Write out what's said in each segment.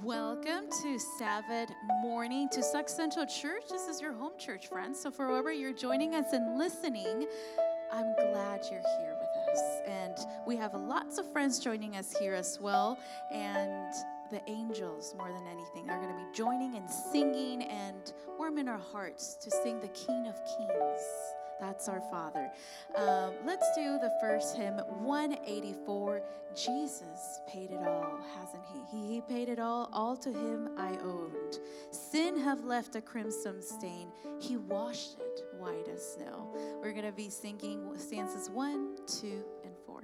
Welcome to Sabbath morning to Sauk Central Church. This is your home church, friends. So for wherever you're joining us and listening, I'm glad you're here with us. And we have lots of friends joining us here as well. And the angels, more than anything, are going to be joining and singing and warming our hearts to sing the King of Kings. That's our Father. Let's do the first hymn, 184. Jesus paid it all, hasn't he? He paid it all to him I owed. Sin have left a crimson stain. He washed it white as snow. We're going to be singing stanzas 1, 2, and 4.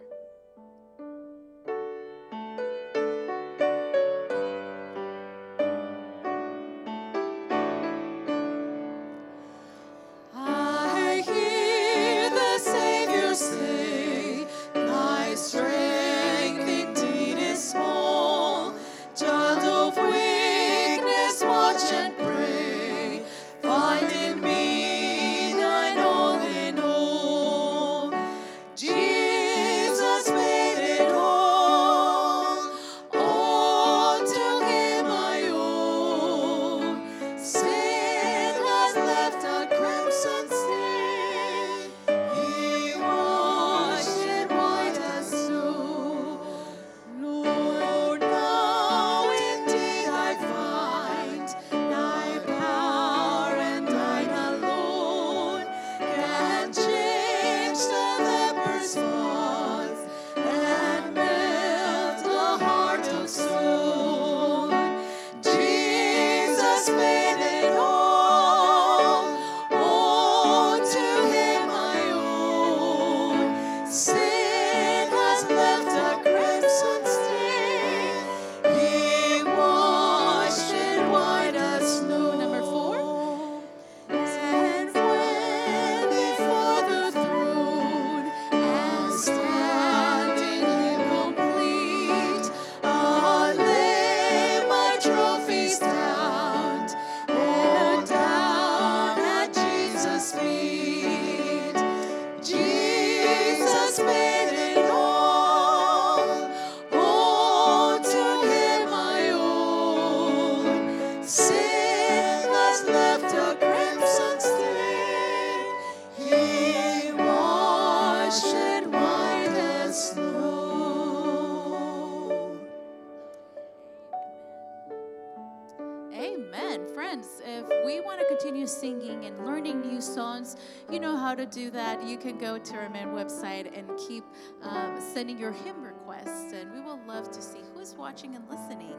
To do that, you can go to our main website and keep sending your hymn requests, and we will love to see who's watching and listening,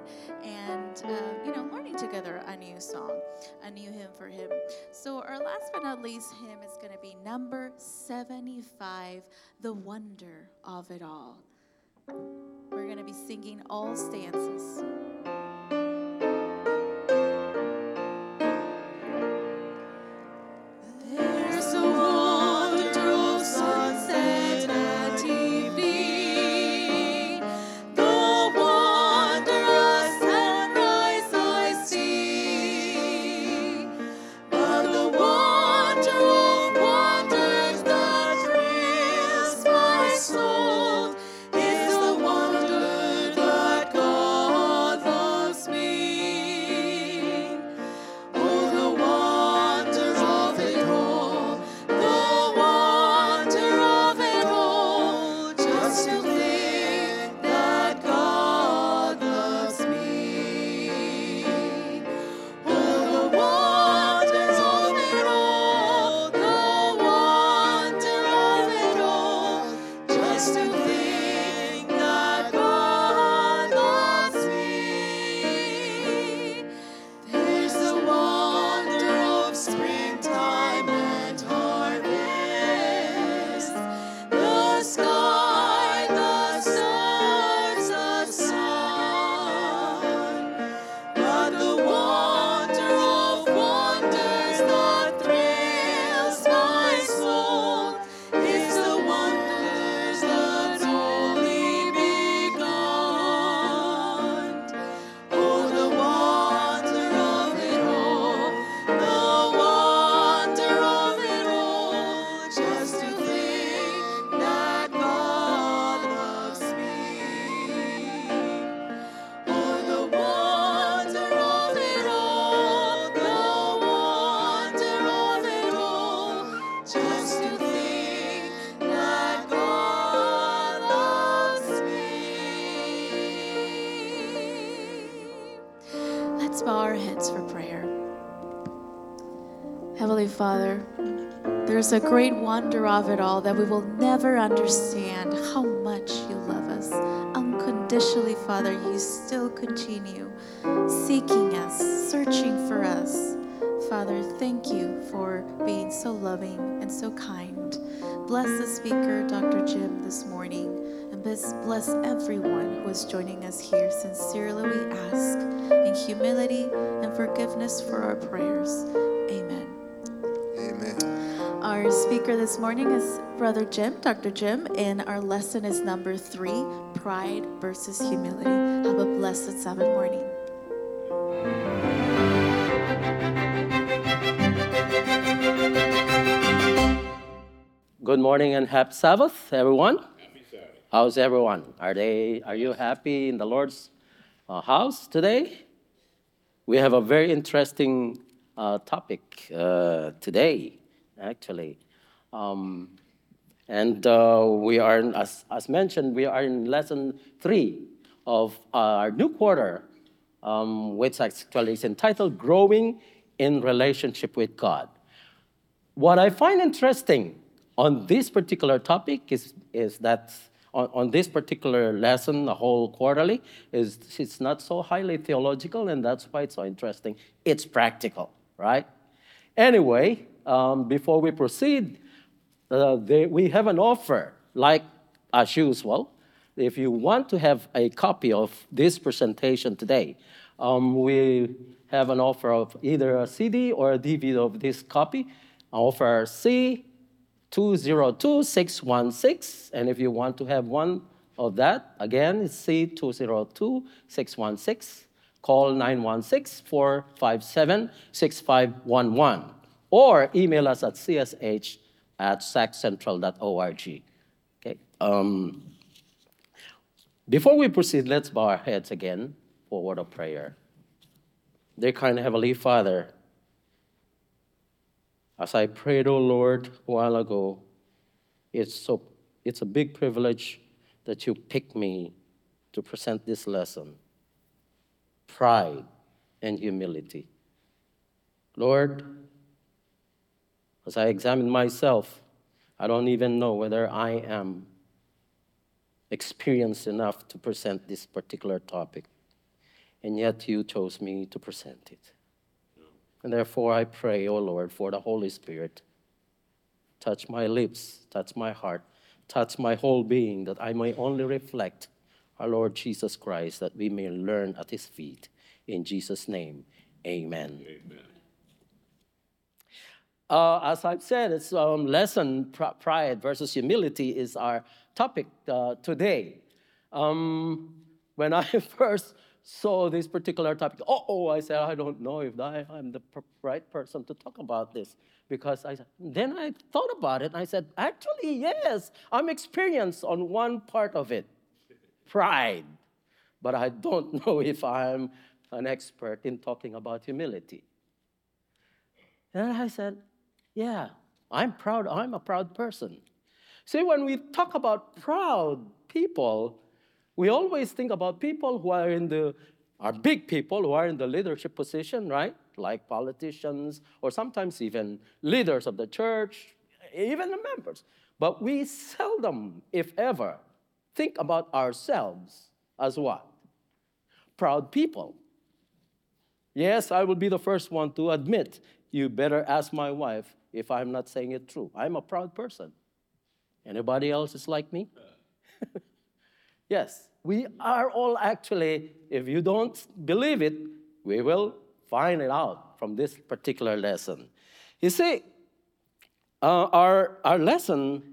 and learning together a new song, a new hymn for him. So our last but not least hymn is going to be number 75, "The Wonder of It All." We're going to be singing all stanzas. Soul is the wonder that God Let's bow our heads for prayer. Heavenly Father, there's a great wonder of it all that we will never understand how much you love us. Unconditionally, Father, you still continue seeking us, searching for us. Father, thank you for being so loving and so kind. Bless the speaker, Dr. Jim, this morning, and bless everyone who is joining us here. Sincerely we ask in humility and forgiveness for our prayers. Amen. Amen. Our speaker this morning is Brother Jim, Dr. Jim, and our lesson is number 3, Pride versus Humility. Have a blessed Sabbath morning. Good morning and happy Sabbath, everyone. Happy Sabbath. How's everyone? Are you happy in the Lord's house today? We have a very interesting topic today, actually. We are, as mentioned, we are in lesson 3 of our new quarter, which actually is entitled Growing in Relationship with God. What I find interesting on this particular topic is that on this particular lesson, the whole quarterly, it's not so highly theological, and that's why it's so interesting. It's practical, right? Anyway, before we proceed, we have an offer, like as usual. If you want to have a copy of this presentation today, we have an offer of either a CD or a DVD of this copy. Offer C202616, and if you want to have one of that, again, it's C202616. Call 916-457-6511, or email us at csh@saccentral.org. Okay. Before we proceed, let's bow our heads again for a word of prayer. Dear kind Heavenly Father, as I prayed, oh Lord, a while ago, it's a big privilege that you picked me to present this lesson. Pride and humility. Lord, as I examine myself, I don't even know whether I am experienced enough to present this particular topic, and yet you chose me to present it. And therefore I pray, oh Lord, for the Holy Spirit. Touch my lips, touch my heart, touch my whole being, that I may only reflect our Lord Jesus Christ, that we may learn at his feet. In Jesus' name, amen. Amen. As I've said, it's lesson, pride versus humility is our topic today. When I first saw this particular topic, I said, I don't know if I'm the right person to talk about this. Because then I thought about it, and I said, actually, yes, I'm experienced on one part of it, pride. But I don't know if I'm an expert in talking about humility. And I said, yeah, I'm proud. I'm a proud person. See, when we talk about proud people, we always think about people who are big people who are in the leadership position, right? Like politicians, or sometimes even leaders of the church, even the members. But we seldom, if ever, think about ourselves as what? Proud people. Yes, I will be the first one to admit, you better ask my wife if I'm not saying it true. I'm a proud person. Anybody else is like me? Yes, we are all actually, if you don't believe it, we will find it out from this particular lesson. You see, our lesson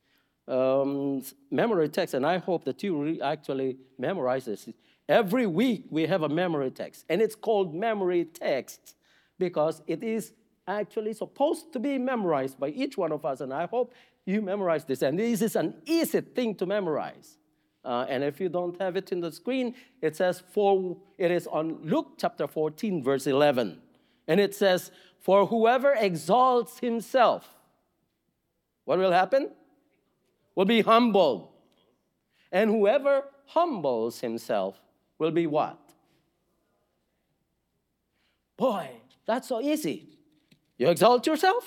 memory text, and I hope that you actually memorize this. Every week we have a memory text, and it's called memory text because it is actually supposed to be memorized by each one of us, and I hope you memorize this. And this is an easy thing to memorize. And if you don't have it in the screen, it says, it is on Luke chapter 14, verse 11. And it says, for whoever exalts himself, what will happen? Will be humbled. And whoever humbles himself will be what? Boy, that's so easy. You exalt yourself,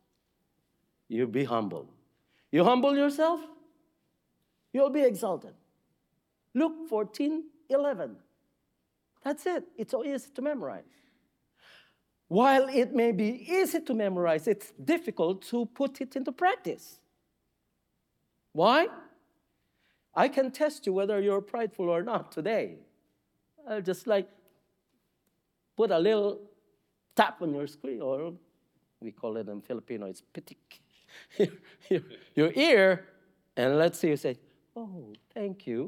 you be humble. You humble yourself, you'll be exalted. Luke 14:11. That's it. It's so easy to memorize. While it may be easy to memorize, it's difficult to put it into practice. Why? I can test you whether you're prideful or not today. I'll just put a little tap on your screen, or we call it in Filipino, it's pitik. your ear, and let's see you say, oh, thank you.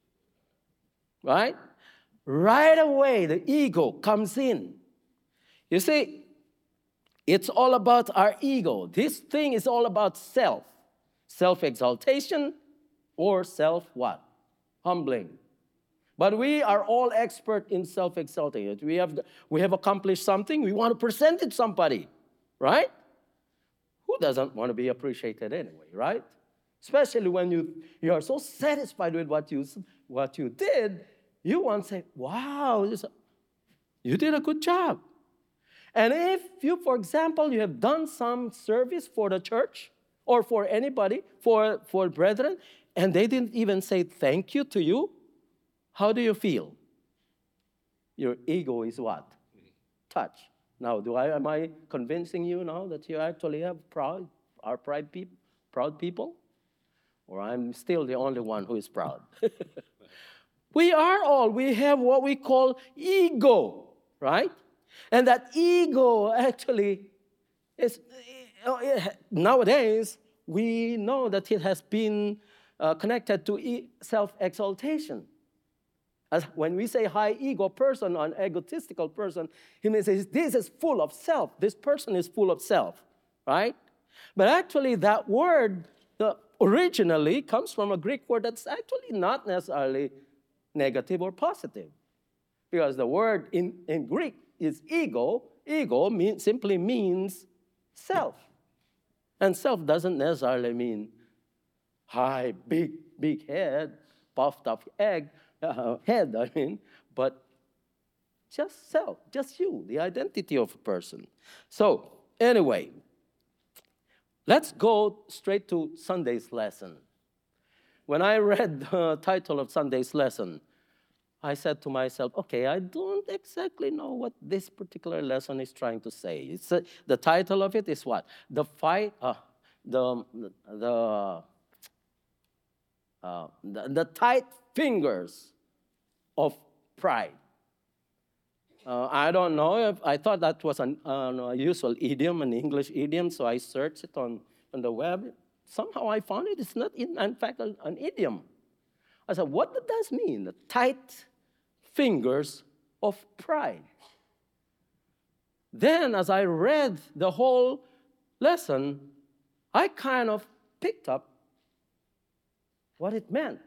Right? Right away, the ego comes in. You see, it's all about our ego. This thing is all about self. Self-exaltation or self-what? Humbling. But we are all expert in self-exaltation. We have accomplished something. We want to present it to somebody, right? Who doesn't want to be appreciated anyway, right? Especially when you are so satisfied with what you did, you want to say, wow, you did a good job. And if you, for example, you have done some service for the church or for anybody, for brethren, and they didn't even say thank you to you, how do you feel? Your ego is what? Touched. Now, am I convincing you now that you actually are proud people? Or I'm still the only one who is proud? We have what we call ego, right? And that ego actually is, nowadays, we know that it has been connected to self-exaltation. As when we say high ego person or an egotistical person, he means this is full of self. This person is full of self, right? But actually that word originally comes from a Greek word that's actually not necessarily negative or positive. Because the word in Greek is ego. Ego simply means self. And self doesn't necessarily mean high, big head, puffed up head, but just self, just you, the identity of a person. So, anyway, let's go straight to Sunday's lesson. When I read the title of Sunday's lesson, I said to myself, okay, I don't exactly know what this particular lesson is trying to say. The title of it is what? The tight fingers of pride. I don't know if I thought that was a usual idiom, an English idiom, so I searched it on the web. Somehow I found it's not, in fact, an idiom. I said, what does that mean? The tight fingers of pride. Then, as I read the whole lesson, I kind of picked up what it meant.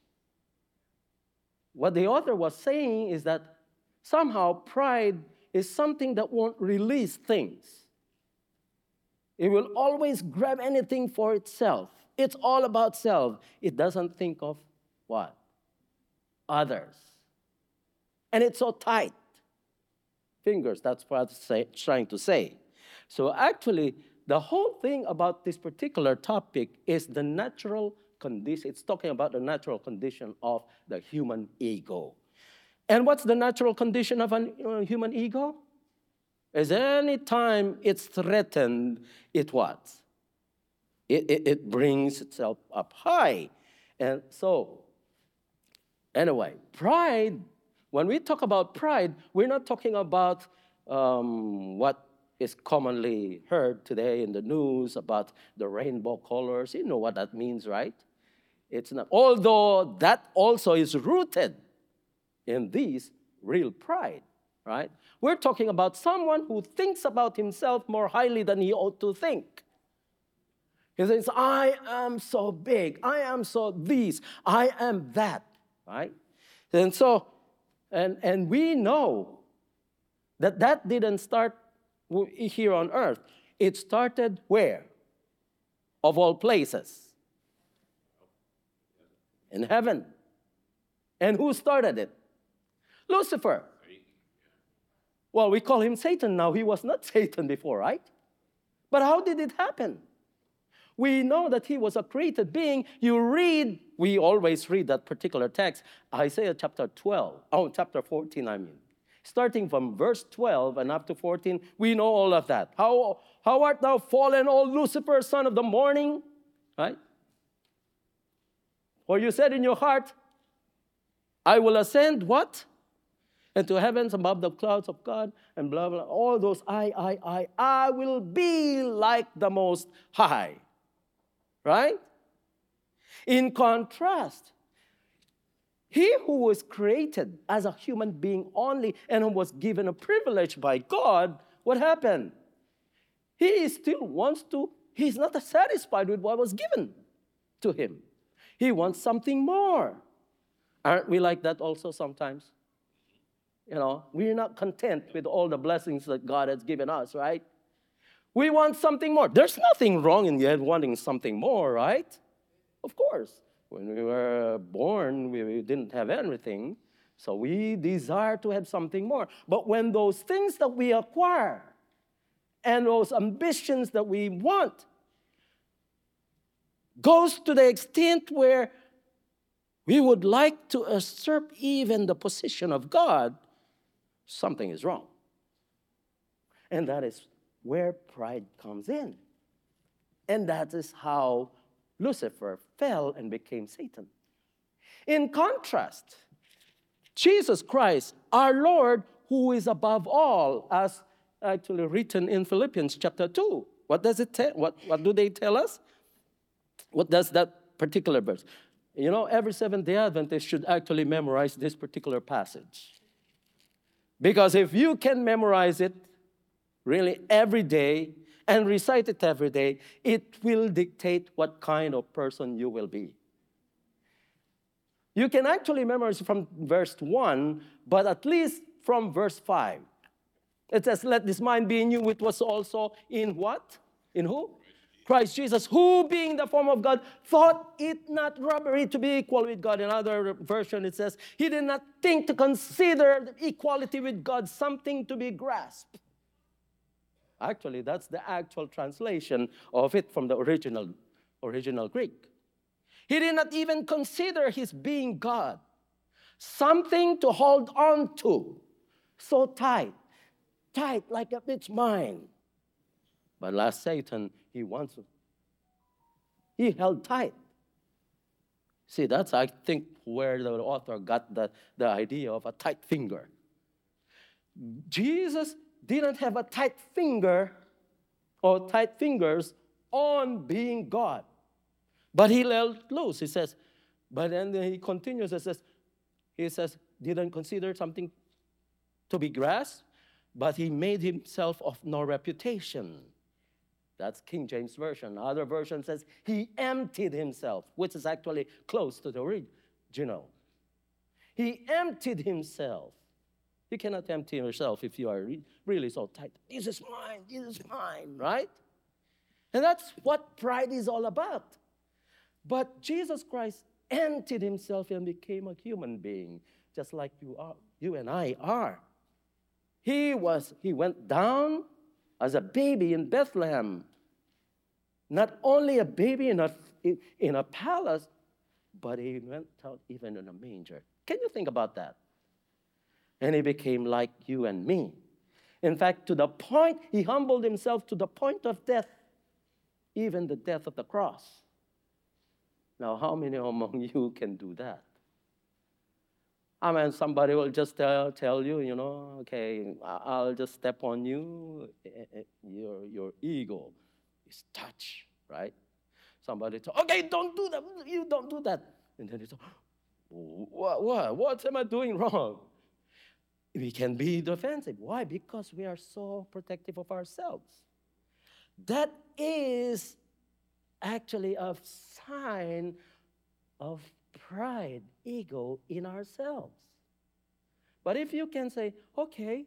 What the author was saying is that somehow pride is something that won't release things. It will always grab anything for itself. It's all about self. It doesn't think of what? Others. And it's so tight. Fingers, that's what I'm trying to say. So actually, the whole thing about this particular topic is the natural condition. It's talking about the natural condition of the human ego. And what's the natural condition of a human ego? Is any time it's threatened, it what? It brings itself up high. And so, anyway, pride, when we talk about pride, we're not talking about what is commonly heard today in the news about the rainbow colors. You know what that means, right? It's not, although that also is rooted in this real pride, right? We're talking about someone who thinks about himself more highly than he ought to think. He says, I am so big, I am so this, I am that, right? And so, and we know that didn't start here on earth. It started where? Of all places? In heaven. And who started it? Lucifer. Well, we call him Satan now. He was not Satan before, right? But how did it happen? We know that he was a created being. We always read that particular text, Isaiah chapter 14, I mean. Starting from verse 12 and up to 14, we know all of that. How art thou fallen, O Lucifer, son of the morning? Right? For you said in your heart, I will ascend, what? Into heavens above the clouds of God, and blah, blah, all those I will be like the Most High. Right? In contrast, he who was created as a human being only and who was given a privilege by God, what happened? He still wants to, he's not satisfied with what was given to him. He wants something more. Aren't we like that also sometimes? You know, we're not content with all the blessings that God has given us, right? We want something more. There's nothing wrong in yet wanting something more, right? Of course. When we were born, we didn't have anything, so we desire to have something more. But when those things that we acquire and those ambitions that we want goes to the extent where we would like to usurp even the position of God, something is wrong. And that is where pride comes in. And that is how Lucifer fell and became Satan. In contrast, Jesus Christ, our Lord, who is above all, as actually written in Philippians chapter 2. What does it tell? What do they tell us? What does that particular verse? You know, every Seventh-day Adventist should actually memorize this particular passage. Because if you can memorize it really every day and recite it every day, it will dictate what kind of person you will be. You can actually memorize from verse 1, but at least from verse 5. It says, let this mind be in you, which was also in what? In who? Christ Jesus, who being the form of God, thought it not robbery to be equal with God. In another version it says, he did not think to consider equality with God something to be grasped. Actually, that's the actual translation of it from the original Greek. He did not even consider his being God something to hold on to, so tight like it's mine. But last Satan, he held tight. See, that's, I think, where the author got the idea of a tight finger. Jesus didn't have a tight finger or tight fingers on being God. But he let loose, he says. But then he continues, he says, didn't consider something to be grasped, but he made himself of no reputation. That's King James Version. Other version says he emptied himself, which is actually close to the original. He emptied himself. You cannot empty yourself if you are really so tight. This is mine, right? And that's what pride is all about. But Jesus Christ emptied himself and became a human being, just like you and I are. He went down as a baby in Bethlehem. Not only a baby in a palace, but he went out even in a manger. Can you think about that? And he became like you and me. In fact, to the point, he humbled himself to the point of death, even the death of the cross. Now, how many among you can do that? I mean, somebody will just tell you, okay, I'll just step on you. Your ego is touched, right? Somebody tell, okay, don't do that. You don't do that. And then you say, what am I doing wrong? We can be defensive. Why? Because we are so protective of ourselves. That is actually a sign of pride, ego in ourselves. But if you can say, okay,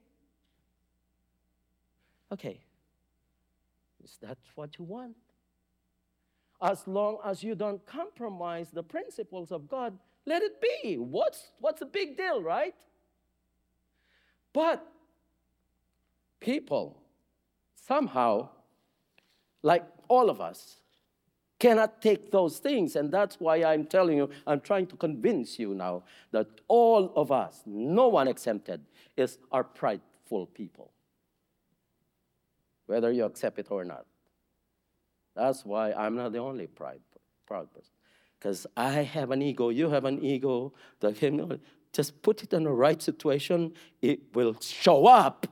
is that what you want? As long as you don't compromise the principles of God, let it be. What's the big deal, right? But people somehow, like all of us, cannot take those things. And that's why I'm telling you, I'm trying to convince you now that all of us, no one exempted, are prideful people, whether you accept it or not. That's why I'm not the only proud person. Because I have an ego, you have an ego. Just put it in the right situation, it will show up.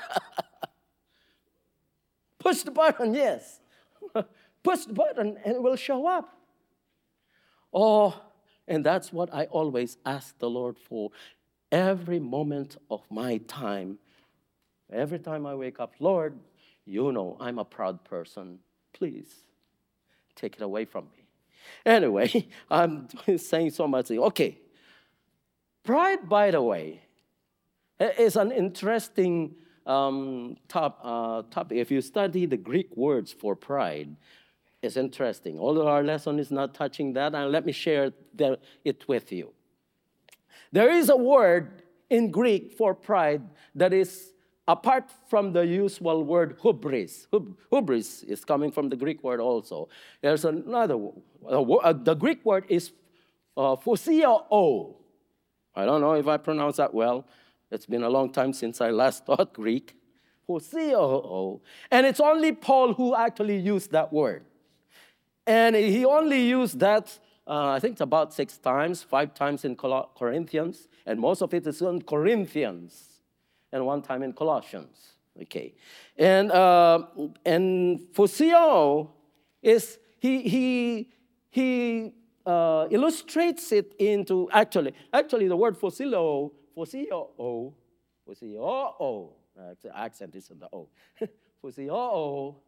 Push the button, yes. Push the button and it will show up. Oh, and that's what I always ask the Lord for every moment of my time. Every time I wake up, Lord, you know I'm a proud person. Please take it away from me. Anyway, I'm saying so much. Okay. Pride, by the way, is an interesting topic. If you study the Greek words for pride, it's interesting. Although our lesson is not touching that, and let me share it with you. There is a word in Greek for pride that is apart from the usual word hubris. Hubris is coming from the Greek word also. There's another word. The Greek word is phusio. I don't know if I pronounce that well. It's been a long time since I last taught Greek. Phusio. And it's only Paul who actually used that word. And he only used that, I think it's about 6 times, 5 times in Corinthians, and most of it is in Corinthians, and 1 time in Colossians. Okay, and phusio is he illustrates it into actually the word phusio, the accent is on the O, phusio.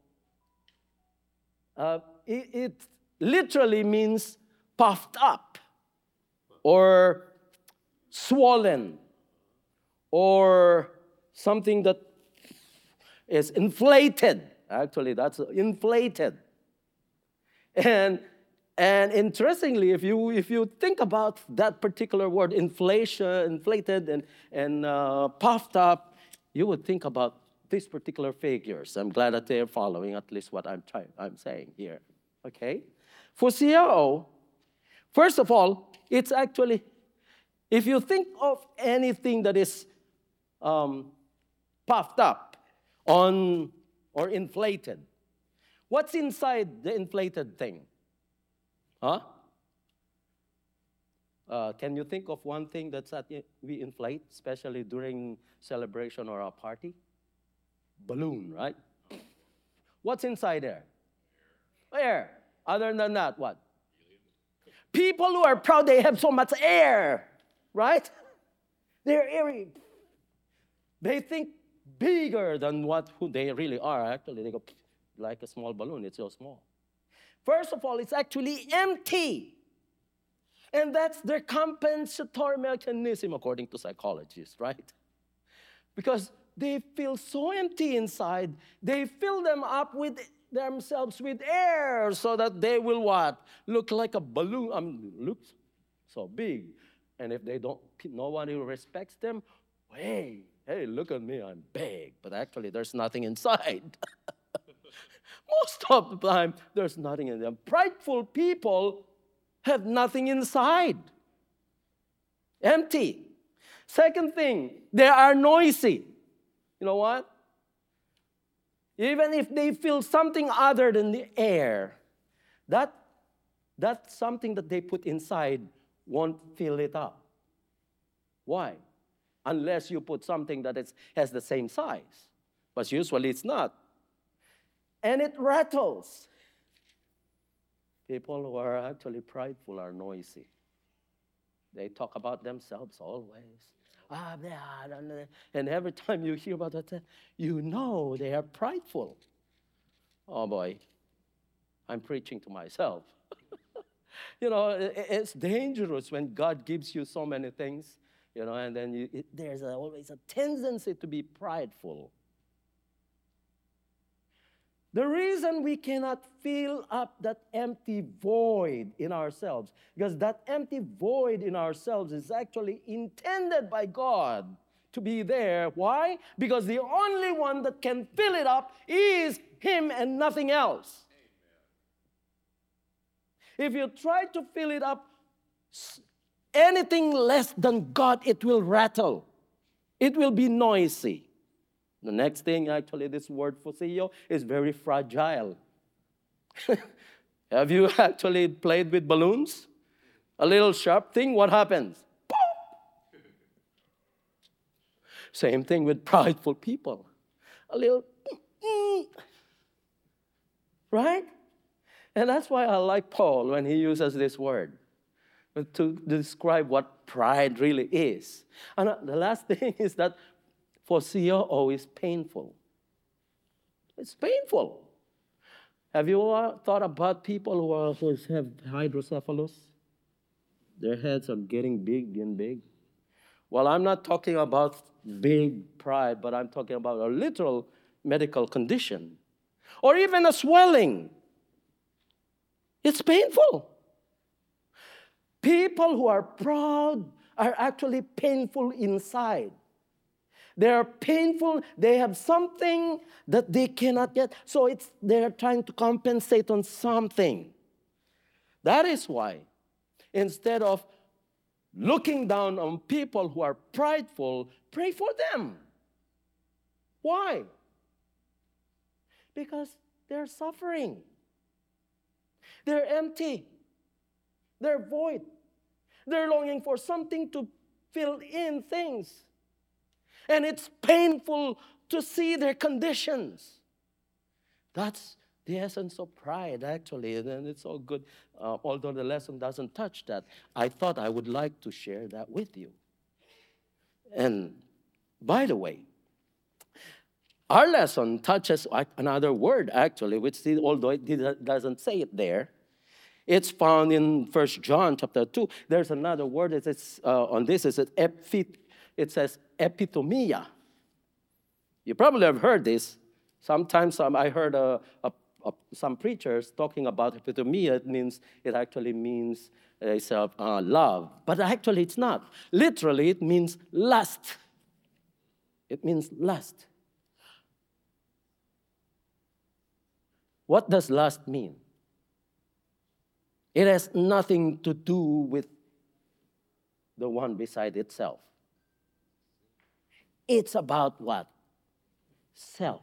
It literally means puffed up or swollen or something that is inflated. Actually, that's inflated. And interestingly, if you think about that particular word, inflated and puffed up, you would think about these particular figures. I'm glad that they're following at least what I'm saying here. Okay? Phusio, first of all, it's actually, if you think of anything that is puffed up or inflated, what's inside the inflated thing? Huh? Can you think of one thing that we inflate, especially during celebration or a party? Balloon, right? What's inside there? Air. Other than that, what? People who are proud, they have so much air, right? They're airy. They think bigger than who they really are. Actually, they go like a small balloon. It's so small. First of all, it's actually empty. And that's their compensatory mechanism, according to psychologists, right? Because they feel so empty inside, they fill them up with themselves with air so that they will what? Look like a balloon. Look so big. And if no one who respects them, hey, look at me, I'm big. But actually, there's nothing inside. Most of the time, there's nothing in them. Prideful people have nothing inside. Empty. Second thing, they are noisy. You know what? Even if they feel something other than the air, that something that they put inside won't fill it up. Why? Unless you put something that has the same size. But usually it's not. And it rattles. People who are actually prideful are noisy. They talk about themselves always. And every time you hear about that, you know they are prideful. Oh boy, I'm preaching to myself. It's dangerous when God gives you so many things, and then there's always a tendency to be prideful. The reason we cannot fill up that empty void in ourselves, because that empty void in ourselves is actually intended by God to be there. Why? Because the only one that can fill it up is Him and nothing else. If you try to fill it up, anything less than God, it will rattle. It will be noisy. The next thing, actually, this word for CEO is very fragile. Have you actually played with balloons? A little sharp thing, what happens? Pop! Same thing with prideful people. A little, right? And that's why I like Paul when he uses this word to describe what pride really is. And the last thing is that for CEO is painful. It's painful. Have you thought about people who have hydrocephalus? Their heads are getting big and big. Well, I'm not talking about big pride, but I'm talking about a literal medical condition. Or even a swelling. It's painful. People who are proud are actually painful inside. They are painful. They have something that they cannot get. So they're trying to compensate on something. That is why, instead of looking down on people who are prideful, pray for them. Why? Because they're suffering. They're empty. They're void. They're longing for something to fill in things. And it's painful to see their conditions. That's the essence of pride, actually. And it's all good, although the lesson doesn't touch that. I thought I would like to share that with you. And by the way, our lesson touches another word, actually, which although it doesn't say it there, it's found in 1 John chapter 2. There's another word that is on this. It says epithumia. You probably have heard this. Sometimes I heard some preachers talking about epithumia. It actually means love. But actually it's not. Literally, it means lust. It means lust. What does lust mean? It has nothing to do with the one beside itself. It's about what? Self.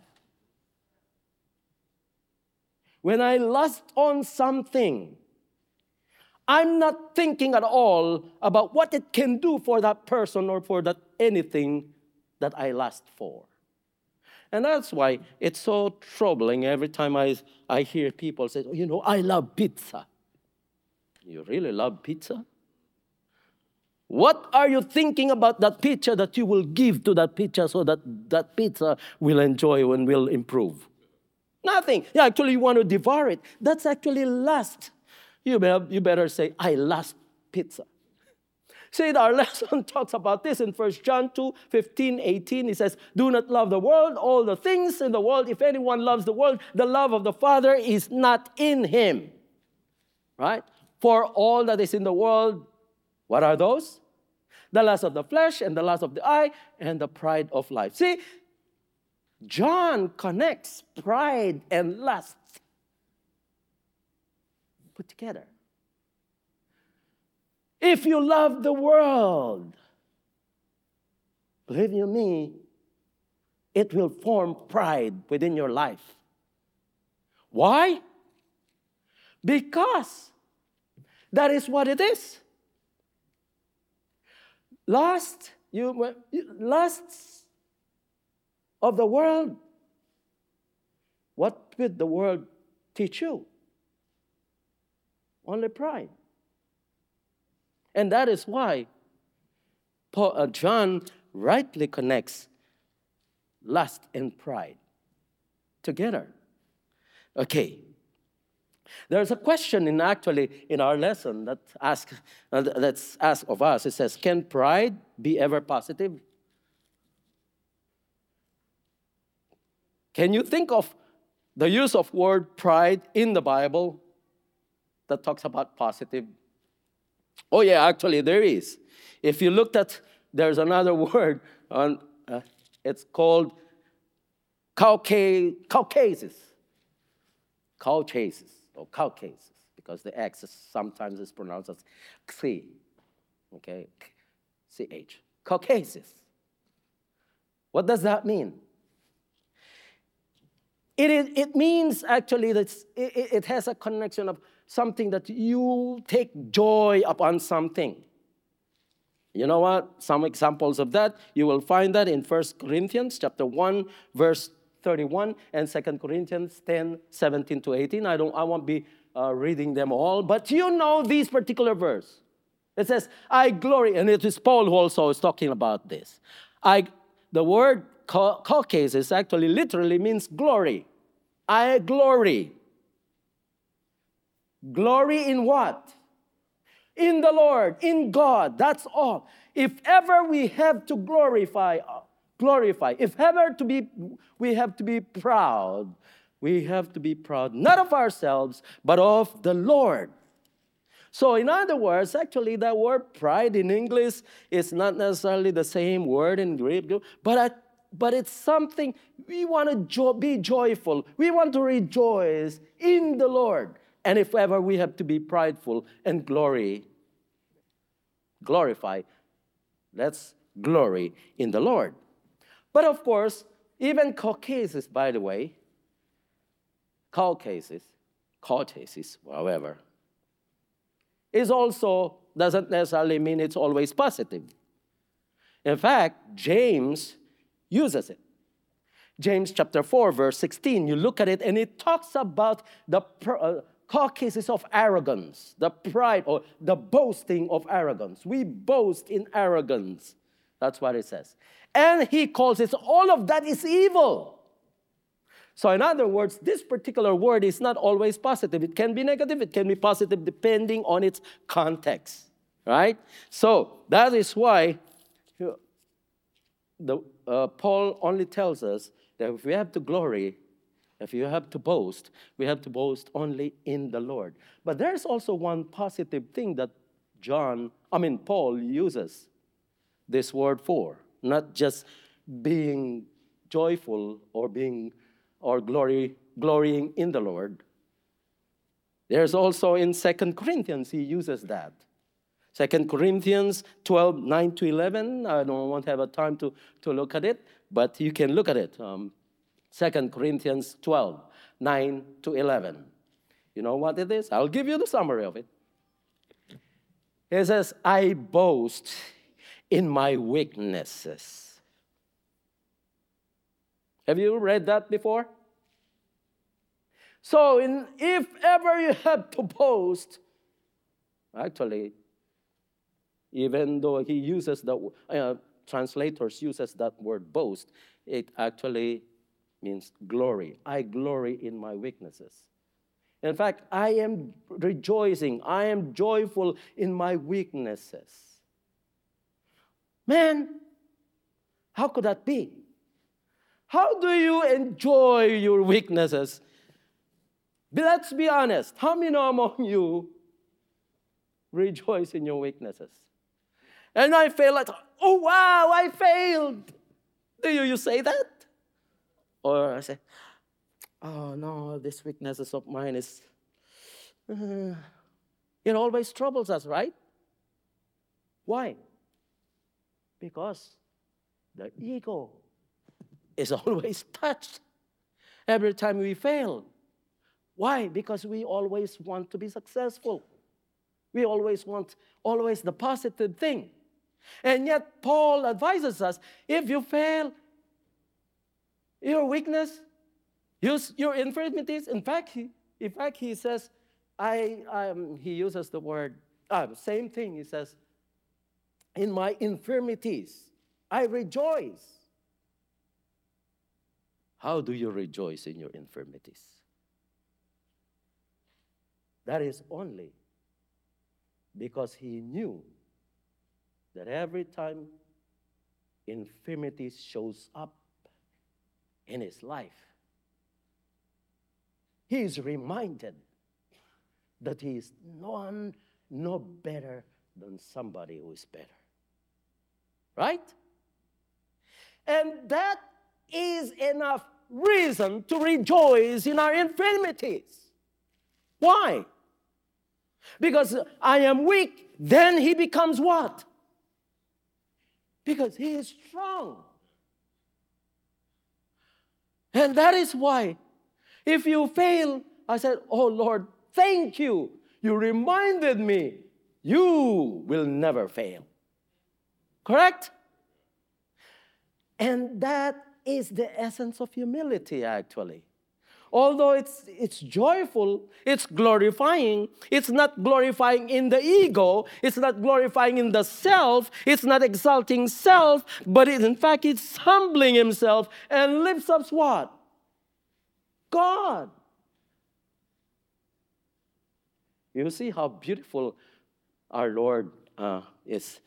When I lust on something, I'm not thinking at all about what it can do for that person or for that anything that I lust for. And that's why it's so troubling every time I hear people say, I love pizza. You really love pizza? What are you thinking about that pizza that you will give to that pizza so that that pizza will enjoy and will improve? Nothing. Yeah, actually, you want to devour it. That's actually lust. You better say, I lust pizza. See, our lesson talks about this in 1 John 2, 15, 18. It says, do not love the world, all the things in the world. If anyone loves the world, the love of the Father is not in him. Right? For all that is in the world, what are those? The lust of the flesh and the lust of the eye and the pride of life. See, John connects pride and lust put together. If you love the world, believe you me, it will form pride within your life. Why? Because that is what it is. Lusts of the world. What will the world teach you? Only pride. And that is why John rightly connects lust and pride together. Okay. There's a question in our lesson that's asked of us. It says, can pride be ever positive? Can you think of the use of word pride in the Bible that talks about positive? Oh yeah, actually there is. If you looked at, there's another word on, it's called Caucasus. Caucasus, or Caucasus, because the X sometimes is pronounced as C, okay, CH. Caucasus. What does that mean? It means actually that it has a connection of something that you take joy upon something. You know what? Some examples of that, you will find that in 1 Corinthians chapter 1, verse 31, and 2 Corinthians 10, 17 to 18. I won't be reading them all, but you know these particular verse. It says, I glory, and it is Paul who also is talking about this. The word Caucasus actually literally means glory. I glory. Glory in what? In the Lord, in God, that's all. If ever we have to glorify, if ever we have to be proud, we have to be proud not of ourselves, but of the Lord. So in other words, actually that word pride in English is not necessarily the same word in Greek, but it's something we want to be joyful. We want to rejoice in the Lord. And if ever we have to be prideful and glorify, let's glory in the Lord. But of course, even Caucasus, by the way, Caucasus, however, is also doesn't necessarily mean it's always positive. In fact, James uses it. James chapter 4, verse 16, you look at it and it talks about the Caucasus of arrogance, the pride or the boasting of arrogance. We boast in arrogance. That's what it says. And he calls it, all of that is evil. So in other words, this particular word is not always positive. It can be negative, it can be positive depending on its context, right? So that is why Paul only tells us that if we have to glory, if you have to boast, we have to boast only in the Lord. But there's also one positive thing that Paul uses this word for, not just being joyful or glorying in the Lord. There's also in 2 Corinthians, he uses that. 2 Corinthians 12, 9 to 11. I won't have a time to look at it, but you can look at it. 2 Corinthians 12, 9 to 11. You know what it is? I'll give you the summary of it. It says, I boast in my weaknesses. Have you read that before? So if ever you have to boast, actually, even though he uses translators uses that word boast, it actually means glory. I glory in my weaknesses. In fact, I am rejoicing. I am joyful in my weaknesses. Man, how could that be? How do you enjoy your weaknesses? But let's be honest. How many among you rejoice in your weaknesses? And I failed. Oh, wow, I failed. Do you say that? Or I say, oh, no, this weaknesses of mine is, it always troubles us, right? Why? Because the ego is always touched every time we fail. Why? Because we always want to be successful. We always want the positive thing. And yet Paul advises us, if you fail, your weakness, use your infirmities. In fact, he says, he uses the word, same thing. He says, in my infirmities, I rejoice. How do you rejoice in your infirmities? That is only because he knew that every time infirmity shows up in his life, he is reminded that he is no better than somebody who is better. Right? And that is enough reason to rejoice in our infirmities. Why? Because I am weak, then he becomes what? Because he is strong. And that is why, if you fail, I said, oh Lord, thank you. You reminded me, you will never fail. Correct? And that is the essence of humility, actually. Although it's joyful, it's glorifying, it's not glorifying in the ego, it's not glorifying in the self, it's not exalting self, but in fact, it's humbling himself and lifts up what? God. You see how beautiful our Lord is.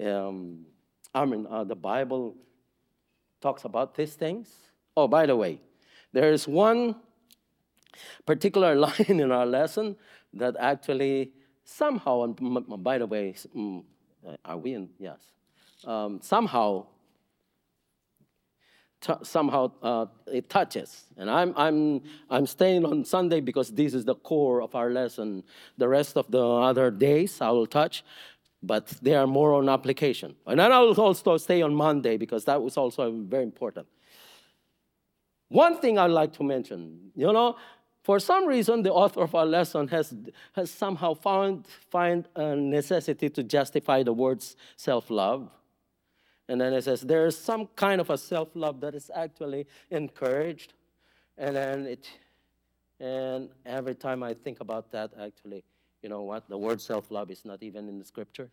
The Bible talks about these things. Oh, by the way, there is one particular line in our lesson that actually somehow, and by the way, are we in? Yes. Somehow it touches. And I'm staying on Sunday because this is the core of our lesson. The rest of the other days I will touch, but they are more on application. And then I will also stay on Monday because that was also very important. One thing I'd like to mention, for some reason, the author of our lesson has somehow find a necessity to justify the words self-love. And then it says there's some kind of a self-love that is actually encouraged. And every time I think about that, actually, you know what? The word self-love is not even in the scripture.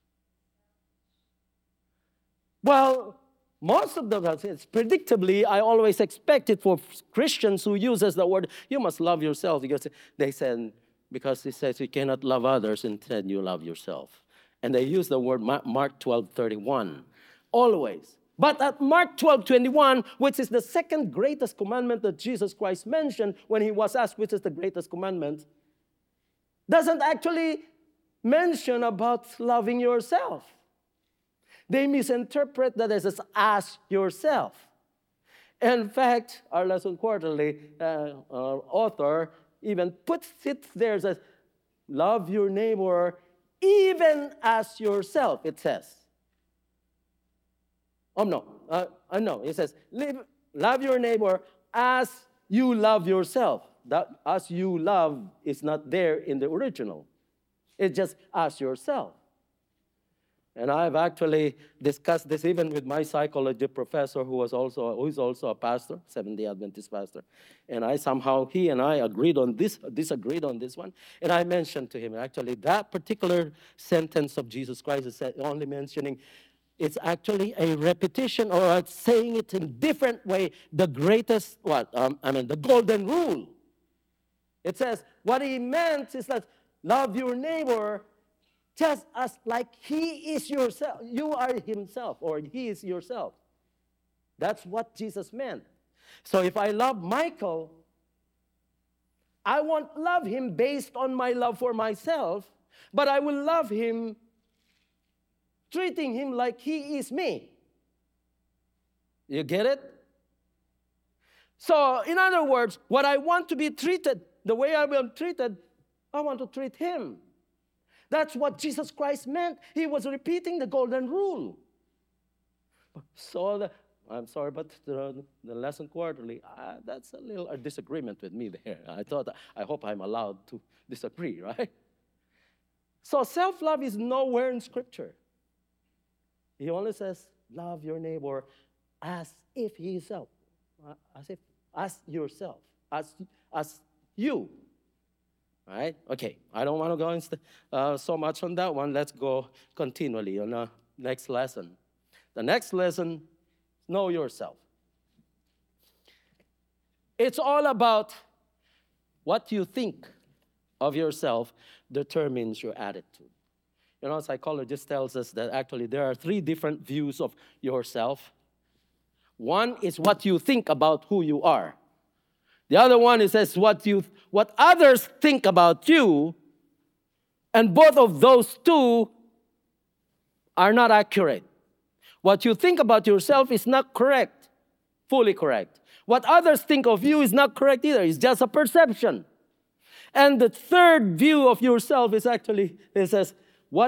Well, most of the times, predictably, I always expect it for Christians who uses the word, you must love yourself, because it says you cannot love others, instead you love yourself. And they use the word Mark 12:31, always. But at Mark 12:21, which is the second greatest commandment that Jesus Christ mentioned when he was asked which is the greatest commandment, doesn't actually mention about loving yourself. They misinterpret that as ask yourself. In fact, our lesson quarterly author even puts it there as love your neighbor even as yourself, it says. Oh, no. No, it says love your neighbor as you love yourself. That as you love is not there in the original. It's just as yourself. And I've actually discussed this even with my psychology professor, who is also a pastor, Seventh-day Adventist pastor. And he and I disagreed on this one. And I mentioned to him, actually, that particular sentence of Jesus Christ is only mentioning, it's actually a repetition or saying it in a different way, the greatest, the golden rule. It says, what he meant is that love your neighbor just as like he is yourself. You are himself, or he is yourself. That's what Jesus meant. So if I love Michael, I won't love him based on my love for myself, but I will love him treating him like he is me. You get it? So, in other words, what I want to be treated, the way I will be treated, I want to treat him. That's what Jesus Christ meant. He was repeating the golden rule. So, I'm sorry, but the lesson quarterly, that's a little disagreement with me there. I hope I'm allowed to disagree, right? So, self-love is nowhere in Scripture. He only says, love your neighbor as if he is self, as yourself, as you. Right? Okay, I don't want to go so much on that one. Let's go continually on the next lesson. The next lesson, know yourself. It's all about what you think of yourself determines your attitude. Psychologist tells us that actually there are 3 different views of yourself. One is what you think about who you are. The other one is what others think about you, and both of those two are not accurate. What you think about yourself is not correct, fully correct. What others think of you is not correct either. It's just a perception. And the third view of yourself is actually, it says,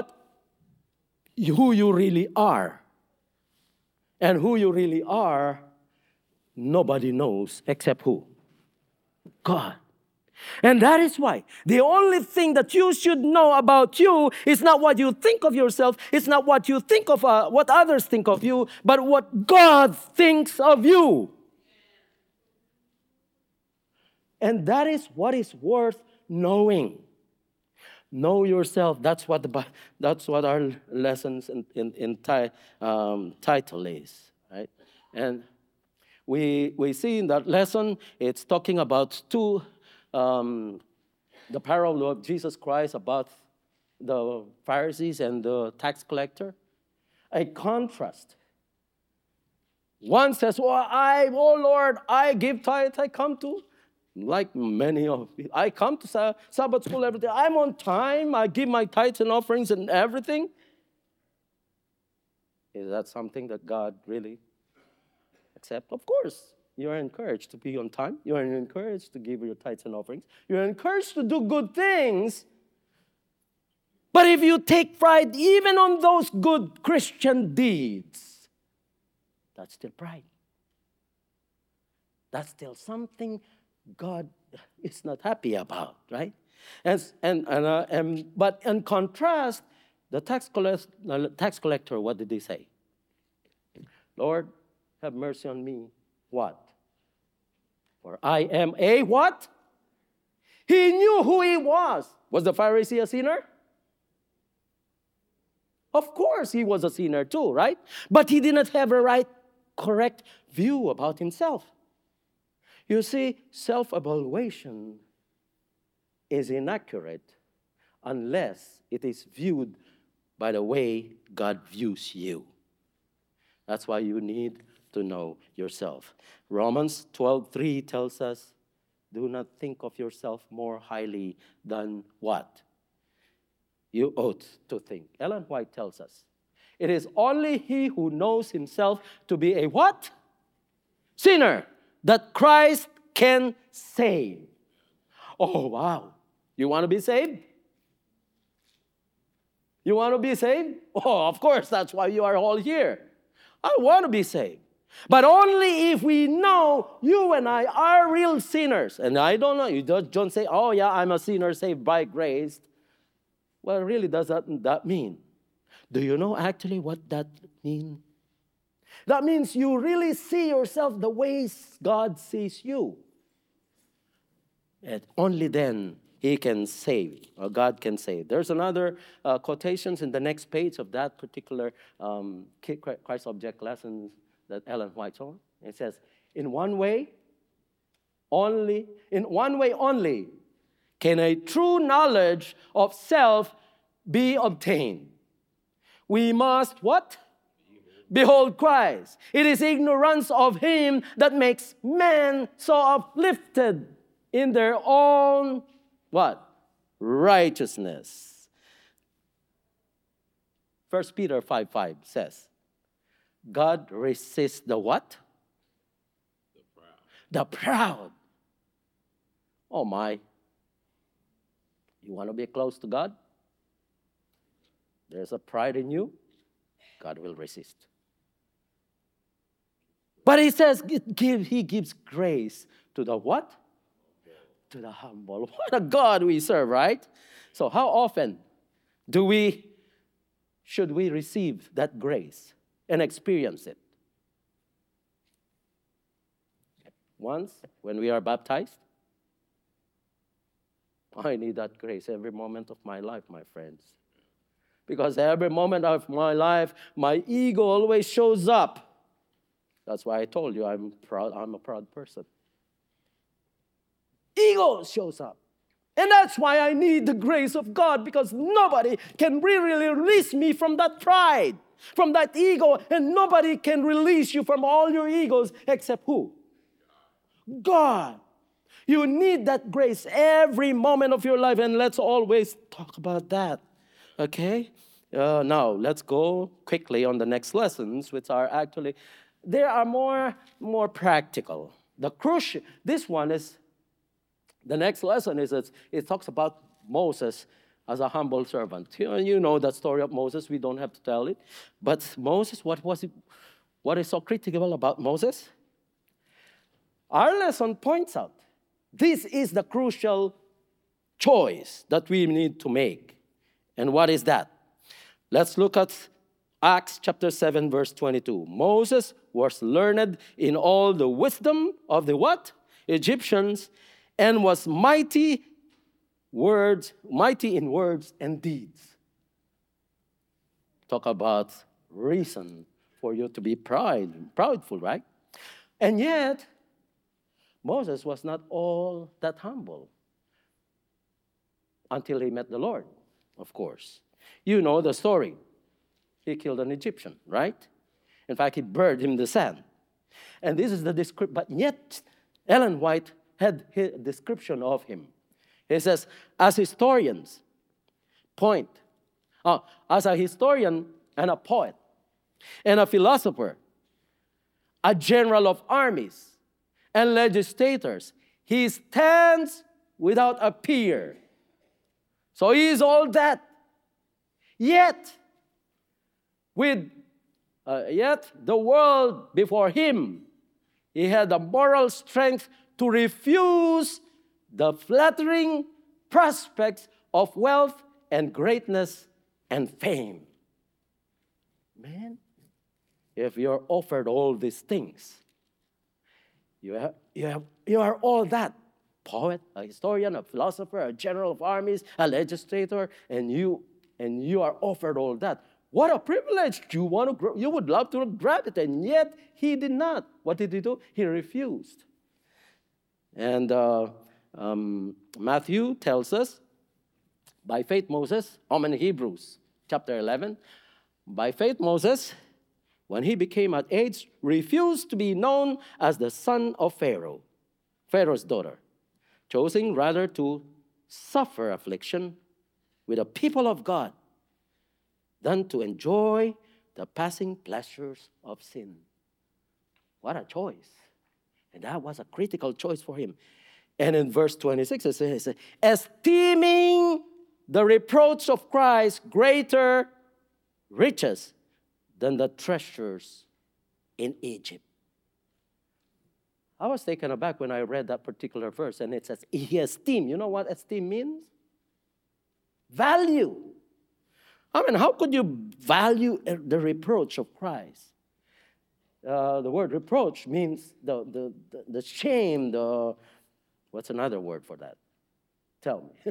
who you really are. And who you really are, nobody knows except who? God. And that is why the only thing that you should know about you is not what you think of yourself, it's not what you think of, what others think of you, but what God thinks of you. And that is what is worth knowing. Know yourself. That's what our lessons in title is, right? And we see in that lesson it's talking about the parable of Jesus Christ about the Pharisees and the tax collector. A contrast. One says, oh Lord, I give tithe, I come to, like many of you, I come to Sabbath school every day. I'm on time, I give my tithes and offerings and everything. Is that something that God really accepts? Of course. You are encouraged to be on time. You are encouraged to give your tithes and offerings. You are encouraged to do good things. But if you take pride even on those good Christian deeds, that's still pride. That's still something God is not happy about, right? But in contrast, the tax collector, what did he say? Lord, have mercy on me. What? For I am a what? He knew who he was. Was the Pharisee a sinner? Of course he was a sinner too, right? But he did not have a right, correct view about himself. You see, self-evaluation is inaccurate unless it is viewed by the way God views you. That's why you need to know yourself. Romans 12:3 tells us, do not think of yourself more highly than what? You ought to think. Ellen White tells us, it is only he who knows himself to be a what? Sinner, that Christ can save. Oh, wow. You want to be saved? You want to be saved? Oh, of course, that's why you are all here. I want to be saved. But only if we know you and I are real sinners. And I don't know, you don't say, oh yeah, I'm a sinner saved by grace. Well, really, does that mean? Do you know actually what that means? That means you really see yourself the way God sees you. And only then He can save, or God can save. There's another quotations in the next page of that particular Christ Object lesson that Ellen White saw. It says, in one way only, can a true knowledge of self be obtained. We must what? Behold Christ. It is ignorance of Him that makes men so uplifted in their own what? Righteousness. 1 Peter 5:5 says, God resists the what? The proud. Oh my. You want to be close to God? There's a pride in you. God will resist. But He says He gives grace to the what? To the humble. What a God we serve, right? So how often should we receive that grace and experience it? Once, when we are baptized. I need that grace every moment of my life, my friends. Because every moment of my life, my ego always shows up. That's why I told you I'm proud. I'm a proud person. Ego shows up. And that's why I need the grace of God, because nobody can really release me from that pride, from that ego, and nobody can release you from all your egos except who? God. You need that grace every moment of your life, and let's always talk about that, okay? Now, let's go quickly on the next lessons, which are actually, they are more practical. This one is, the next lesson is, it talks about Moses as a humble servant. You know the story of Moses. We don't have to tell it. But Moses, what is so critical about Moses? Our lesson points out this is the crucial choice that we need to make. And what is that? Let's look at Acts chapter 7, verse 22. Moses was learned in all the wisdom of the what? Egyptians, and was mighty in words and deeds. Talk about reason for you to be proudful, right? And yet, Moses was not all that humble until he met the Lord, of course. You know the story. He killed an Egyptian, right? In fact, he buried him in the sand. And this is the description, but yet Ellen White had a description of him. He says, as historians point, as a historian and a poet and a philosopher, a general of armies and legislators, he stands without a peer. So he is all that. Yet the world before him, he had the moral strength to refuse the flattering prospects of wealth and greatness and fame. Man, if you're offered all these things, you are all that. Poet, a historian, a philosopher, a general of armies, a legislator, and you are offered all that. What a privilege. You would love to grab it, and yet he did not. What did he do? He refused. And Matthew tells us, by faith Moses, in Hebrews chapter 11, by faith Moses, when he became of age, refused to be known as the son of Pharaoh, Pharaoh's daughter, choosing rather to suffer affliction with the people of God than to enjoy the passing pleasures of sin. What a choice. And that was a critical choice for him. And in verse 26, it says, esteeming the reproach of Christ greater riches than the treasures in Egypt. I was taken aback when I read that particular verse, and it says, he esteemed. You know what esteem means? Value. I mean, how could you value the reproach of Christ? The word reproach means the shame, what's another word for that? Tell me.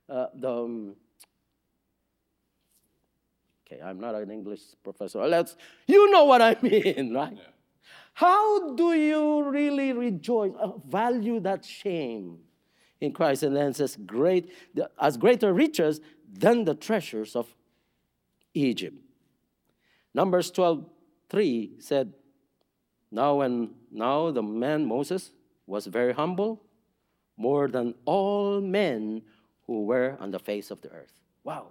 Okay, I'm not an English professor. You know what I mean, right? Yeah. How do you really rejoice, value that shame in Christ? And then it says, as greater riches than the treasures of Egypt. Numbers 12:3 said, now the man Moses was very humble, more than all men who were on the face of the earth. Wow.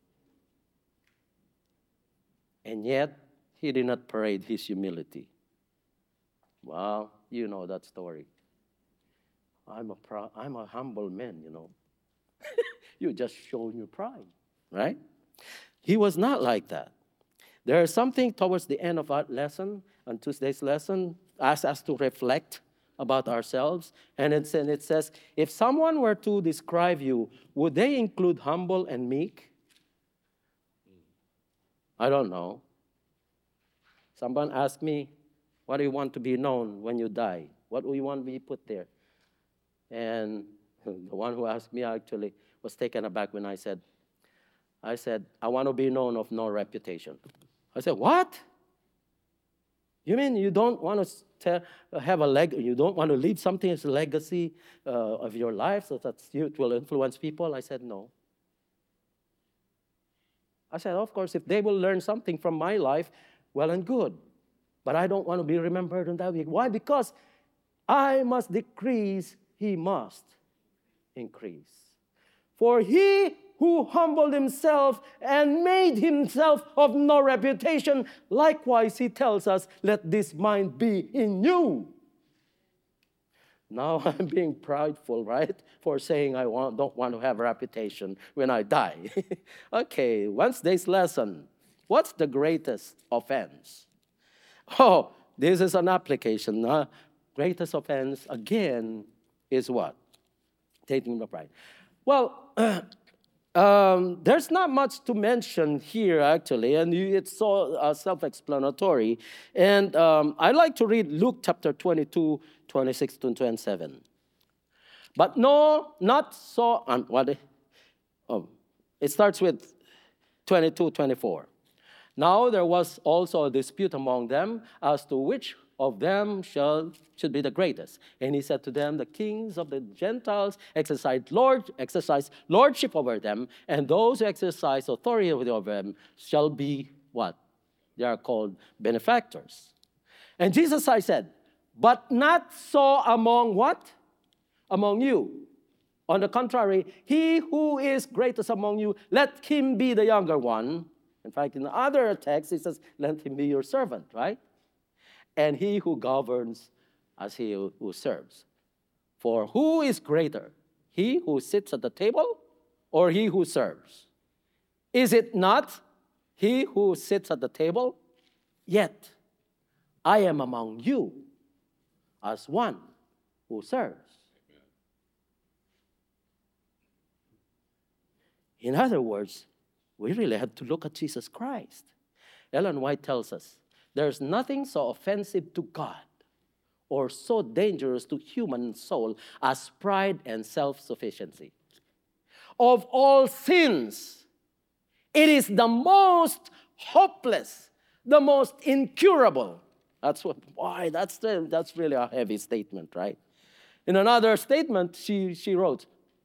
And yet, he did not parade his humility. Well, you know that story. I'm a humble man, you know. You just shown your pride, right? He was not like that. There is something towards the end of our lesson, on Tuesday's lesson, asks us to reflect about ourselves. And it says, if someone were to describe you, would they include humble and meek? I don't know. Someone asked me, what do you want to be known when you die? What do you want to be put there? And the one who asked me actually was taken aback when I said, I want to be known of no reputation. I said, what? You mean you don't want to have you don't want to leave something as a legacy of your life so that it will influence people? I said, no. I said, of course, if they will learn something from my life, well and good. But I don't want to be remembered in that way. Why? Because I must decrease, he must increase. For he who humbled himself and made himself of no reputation, likewise he tells us, let this mind be in you. Now I'm being prideful, right? For saying don't want to have a reputation when I die. Okay, Wednesday's lesson. What's the greatest offense? Oh, this is an application. Greatest offense, again, is what? Taking the pride. Well, there's not much to mention here, actually, and it's so self-explanatory. And I'd like to read Luke chapter 22, 26 to 27. But no, not so. It starts with 22, 24. Now there was also a dispute among them as to which of them should be the greatest. And he said to them, the kings of the Gentiles exercise lordship over them, and those who exercise authority over them shall be what? They are called benefactors. And Jesus, I said, but not so among what? Among you. On the contrary, he who is greatest among you, let him be the younger one. In fact, in the other text, it says, let him be your servant, right? And he who governs as he who serves. For who is greater, he who sits at the table or he who serves? Is it not he who sits at the table? Yet I am among you as one who serves. In other words, we really have to look at Jesus Christ. Ellen White tells us, there's nothing so offensive to God or so dangerous to human soul as pride and self-sufficiency. Of all sins, it is the most hopeless, the most incurable. That's really a heavy statement, right? In another statement, she wrote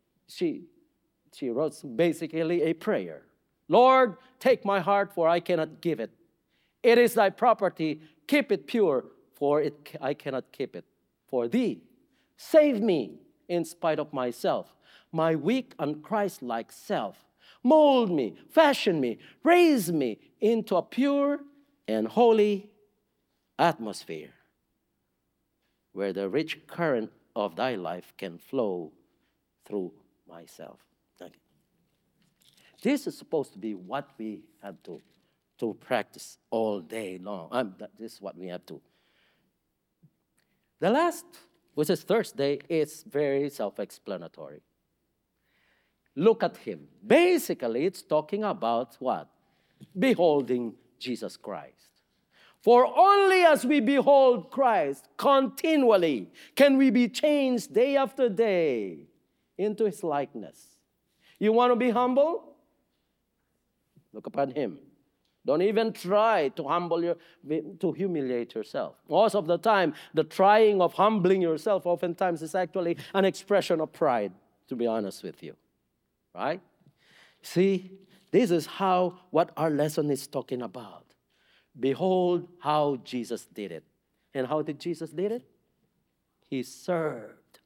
basically a prayer. Lord, take my heart, for I cannot give it. It is thy property, keep it pure, for I cannot keep it. For thee, save me in spite of myself, my weak and Christ-like self. Mold me, fashion me, raise me into a pure and holy atmosphere where the rich current of thy life can flow through myself. Okay. This is supposed to be what we have to practice all day long. This is what we have to. The last, which is Thursday, is very self-explanatory. Look at him. Basically, it's talking about what? Beholding Jesus Christ. For only as we behold Christ continually can we be changed day after day into his likeness. You want to be humble? Look upon him. Don't even try to humiliate yourself. Most of the time, the trying of humbling yourself oftentimes is actually an expression of pride, to be honest with you. Right? See, this is what our lesson is talking about. Behold how Jesus did it. And how did Jesus did it? He served.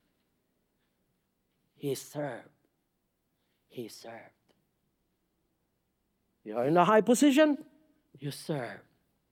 He served. He served. You are in a high position, you serve.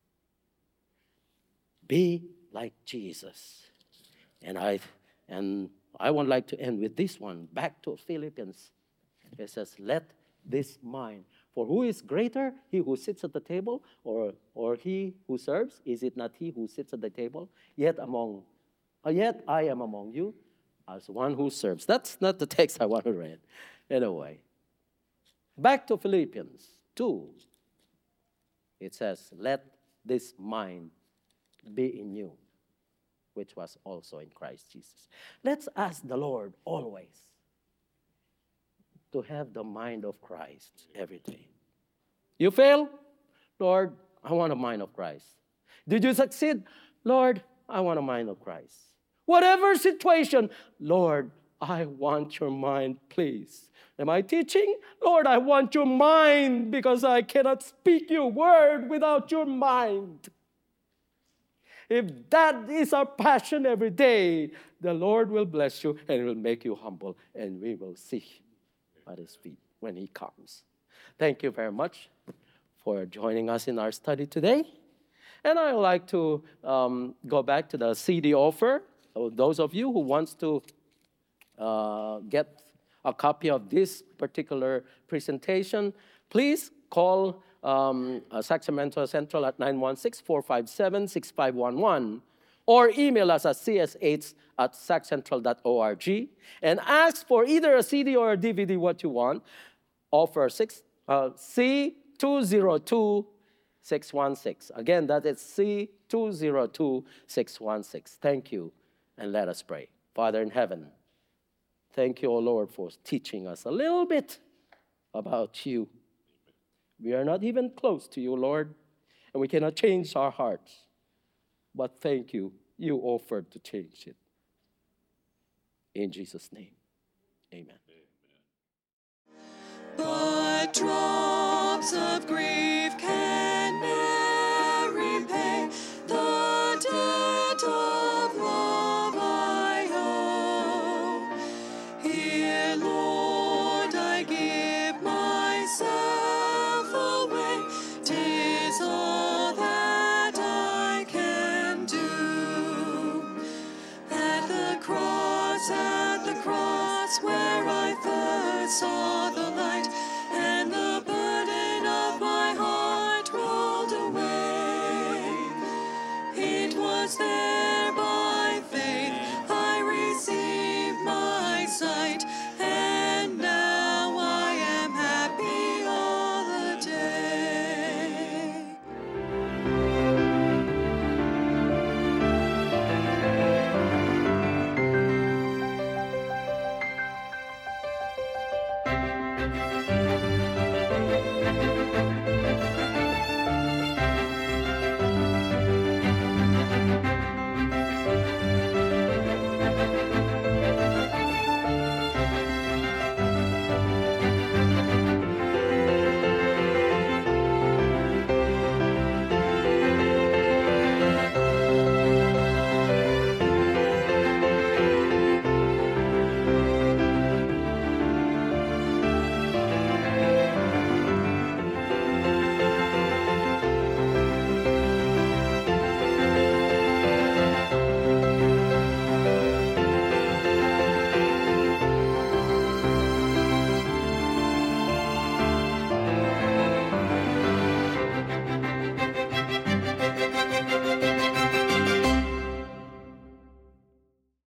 Be like Jesus. And I would like to end with this one. Back to Philippians. It says, let this mind. For who is greater, he who sits at the table or he who serves? Is it not he who sits at the table? Yet I am among you as one who serves. That's not the text I want to read. Anyway, back to Philippians 2. It says, let this mind be in you, which was also in Christ Jesus. Let's ask the Lord always to have the mind of Christ every day. You fail? Lord, I want a mind of Christ. Did you succeed? Lord, I want a mind of Christ. Whatever situation, Lord, I want your mind, please. Am I teaching? Lord, I want your mind because I cannot speak your word without your mind. If that is our passion every day, the Lord will bless you and will make you humble, and we will see him at his feet. when he comes. Thank you very much for joining us in our study today. And I would like to go back to the CD offer. So those of you who wants to get a copy of this particular presentation, please call Sacramento Central at 916-457-6511 or email us at csh@saccentral.org and ask for either a CD or a DVD, what you want. Offer C202616. Again, that is C202616. Thank you, and let us pray. Father in heaven, thank you, O Lord, for teaching us a little bit about you. We are not even close to you, Lord, and we cannot change our hearts. But thank you, you offered to change it. In Jesus' name, amen. But drops of grief can ne'er repay the debt of love I owe. Here, Lord, I give myself away. 'Tis all that I can do. At the cross where I first saw